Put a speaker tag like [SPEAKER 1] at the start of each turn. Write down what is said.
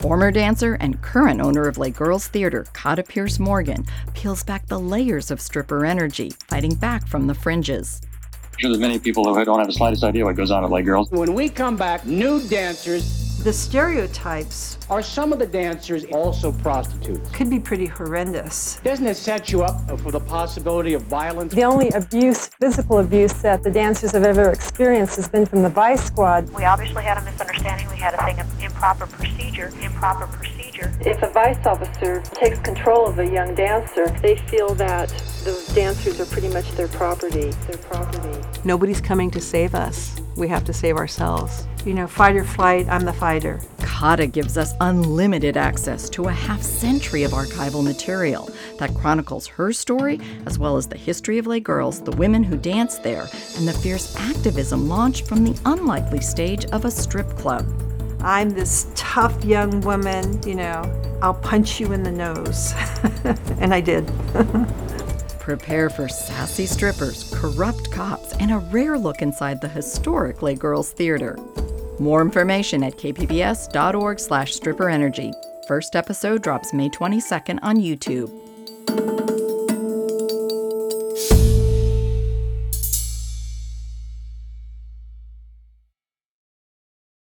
[SPEAKER 1] Former dancer and current owner of Les Girls Theater, Cotta Pierce Morgan, peels back the layers of stripper energy, fighting back from the fringes.
[SPEAKER 2] I'm sure there's many people who don't have the slightest idea what goes on at Les Girls.
[SPEAKER 3] When we come back, nude dancers.
[SPEAKER 4] The stereotypes.
[SPEAKER 3] Are some of the dancers also prostitutes?
[SPEAKER 4] Could be pretty horrendous.
[SPEAKER 3] Doesn't it set you up for the possibility of violence?
[SPEAKER 5] The only abuse, physical abuse, that the dancers have ever experienced has been from the Vice Squad.
[SPEAKER 6] We obviously had a misunderstanding. We had a thing of improper procedure.
[SPEAKER 5] If a Vice officer takes control of a young dancer, they feel that the dancers are pretty much their property.
[SPEAKER 7] Nobody's coming to save us. We have to save ourselves.
[SPEAKER 4] You know, fight or flight, I'm the fighter.
[SPEAKER 1] Cotta gives us unlimited access to a half-century of archival material that chronicles her story, as well as the history of Les Girls, the women who danced there, and the fierce activism launched from the unlikely stage of a strip club.
[SPEAKER 4] I'm this tough young woman, I'll punch you in the nose. And I did.
[SPEAKER 1] Prepare for sassy strippers, corrupt cops, and a rare look inside the historic Les Girls Theater. More information at kpbs.org/stripperenergy. First episode drops May 22nd on YouTube.